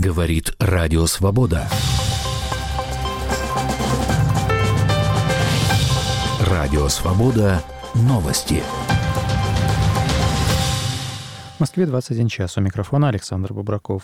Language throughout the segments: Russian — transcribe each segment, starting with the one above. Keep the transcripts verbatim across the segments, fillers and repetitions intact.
Говорит Радио Свобода. Радио Свобода. Новости. В Москве двадцать один час. У микрофона Александр Бубраков.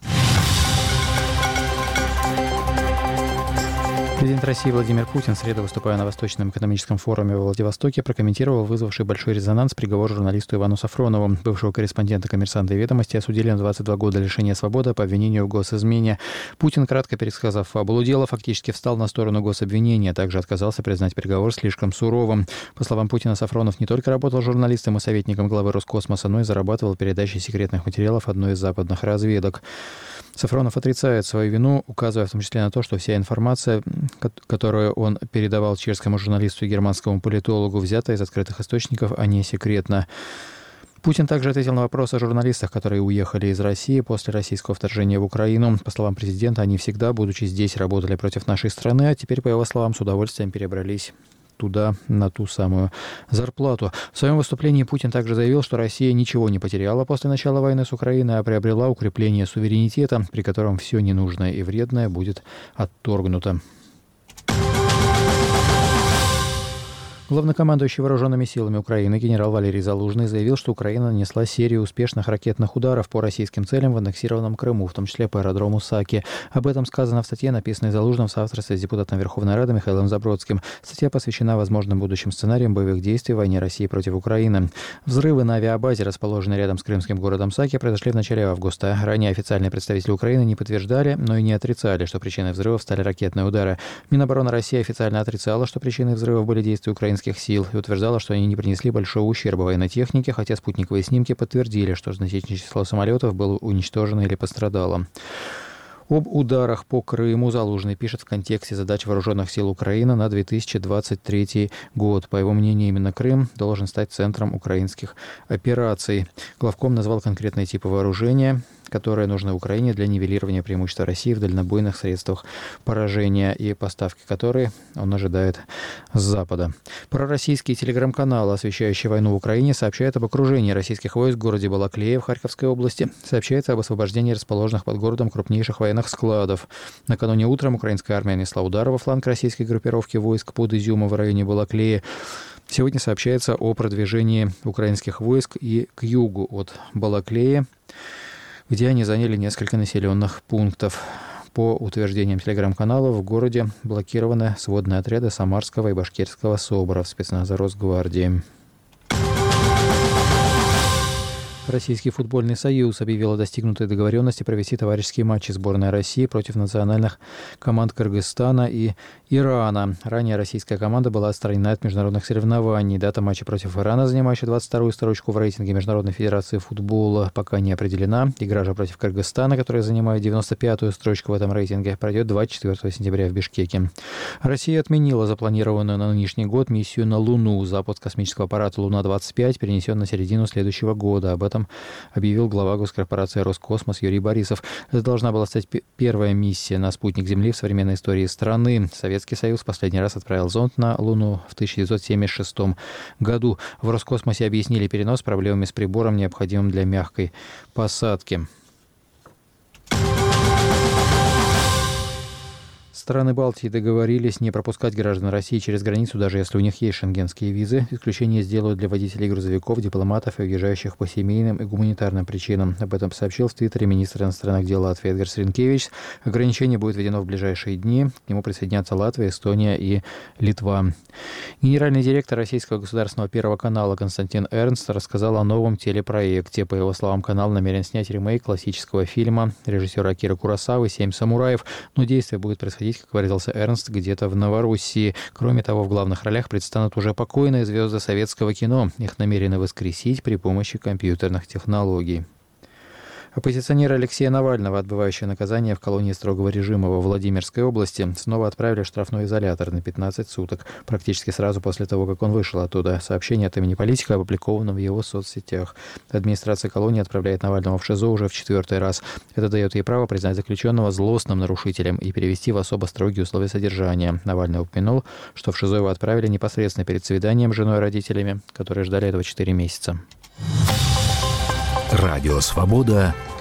Президент России Владимир Путин в среду, выступая на Восточном экономическом форуме во Владивостоке, прокомментировал вызвавший большой резонанс приговор журналисту Ивану Сафронову. Бывшего корреспондента «Коммерсанта» и «Ведомости» осудили на двадцать два года лишения свободы по обвинению в госизмене. Путин, кратко пересказав фабулу дела, фактически встал на сторону гособвинения, а также отказался признать приговор слишком суровым. По словам Путина, Сафронов не только работал журналистом и советником главы Роскосмоса, но и зарабатывал передачей секретных материалов одной из западных разведок. Сафронов отрицает свою вину, указывая в том числе на то, что вся информация, которую он передавал чешскому журналисту и германскому политологу, взята из открытых источников, а не секретно. Путин также ответил на вопрос о журналистах, которые уехали из России после российского вторжения в Украину. По словам президента, они всегда, будучи здесь, работали против нашей страны, а теперь, по его словам, с удовольствием перебрались туда на ту самую зарплату. В своем выступлении Путин также заявил, что Россия ничего не потеряла после начала войны с Украиной, а приобрела укрепление суверенитета, при котором все ненужное и вредное будет отторгнуто. Главнокомандующий вооруженными силами Украины генерал Валерий Залужный заявил, что Украина нанесла серию успешных ракетных ударов по российским целям в аннексированном Крыму, в том числе по аэродрому Саки. Об этом сказано в статье, написанной Залужным в соавторстве с депутатом Верховной Рады Михаилом Забродским. Статья посвящена возможным будущим сценариям боевых действий в войне России против Украины. Взрывы на авиабазе, расположенной рядом с крымским городом Саки, произошли в начале августа. Ранее официальные представители Украины не подтверждали, но и не отрицали, что причиной взрывов стали ракетные удары. Минобороны России официально отрицала, что причиной взрывов были действия украинских сил и утверждала, что они не принесли большого ущерба военной технике, хотя спутниковые снимки подтвердили, что значительное число самолетов было уничтожено или пострадало. Об ударах по Крыму Залужный пишет в контексте задач вооруженных сил Украины на две тысячи двадцать третий год. По его мнению, именно Крым должен стать центром украинских операций. Главком назвал конкретные типы вооружения, которые нужны Украине для нивелирования преимущества России в дальнобойных средствах поражения и поставки которые он ожидает с Запада. Пророссийские телеграм-каналы, освещающие войну в Украине, сообщают об окружении российских войск в городе Балаклея в Харьковской области. Сообщается об освобождении расположенных под городом крупнейших военных складов. Накануне утром украинская армия нанесла удар во фланг российской группировки войск под Изюмом в районе Балаклеи. Сегодня сообщается о продвижении украинских войск и к югу от Балаклеи, где они заняли несколько населенных пунктов. По утверждениям телеграм-каналов, в городе блокированы сводные отряды Самарского и Башкирского СОБРов, спецназа Росгвардии. Российский футбольный союз объявил о достигнутой договоренности провести товарищеские матчи сборной России против национальных команд Кыргызстана и Ирана. Ранее российская команда была отстранена от международных соревнований. Дата матча против Ирана, занимающая двадцать вторую строчку в рейтинге Международной федерации футбола, пока не определена. Игра же против Кыргызстана, которая занимает девяносто пятую строчку в этом рейтинге, пройдет двадцать четвёртого сентября в Бишкеке. Россия отменила запланированную на нынешний год миссию на Луну. Запуск космического аппарата «Луна-двадцать пять» перенесен на середину следующего года. Об этом объявил глава госкорпорации «Роскосмос» Юрий Борисов. Это должна была стать первая миссия на спутник Земли в современной истории страны. Советский Союз последний раз отправил зонд на Луну в тысяча девятьсот семьдесят шестом году. В Роскосмосе объяснили перенос проблемами с прибором, необходимым для мягкой посадки. Страны Балтии договорились не пропускать граждан России через границу, даже если у них есть шенгенские визы. Исключение сделают для водителей грузовиков, дипломатов и уезжающих по семейным и гуманитарным причинам. Об этом сообщил в Твиттере министр иностранных дел Латвии Эдгарс Ринкевичс. Ограничение будет введено в ближайшие дни. К нему присоединятся Латвия, Эстония и Литва. Генеральный директор Российского государственного первого канала Константин Эрнст рассказал о новом телепроекте. По его словам, канал намерен снять ремейк классического фильма режиссера Акиры Куросавы «Семь самураев», но действие будет происходить, как выразился Эрнст, где-то в Новороссии. Кроме того, в главных ролях предстанут уже покойные звезды советского кино. Их намерены воскресить при помощи компьютерных технологий. Оппозиционера Алексея Навального, отбывающего наказание в колонии строгого режима во Владимирской области, снова отправили в штрафной изолятор на пятнадцать суток, практически сразу после того, как он вышел оттуда. Сообщение от имени политика опубликовано в его соцсетях. Администрация колонии отправляет Навального в ШИЗО уже в четвертый раз. Это дает ей право признать заключенного злостным нарушителем и перевести в особо строгие условия содержания. Навальный упомянул, что в ШИЗО его отправили непосредственно перед свиданием с женой и родителями, которые ждали этого четыре месяца. Радио «Свобода».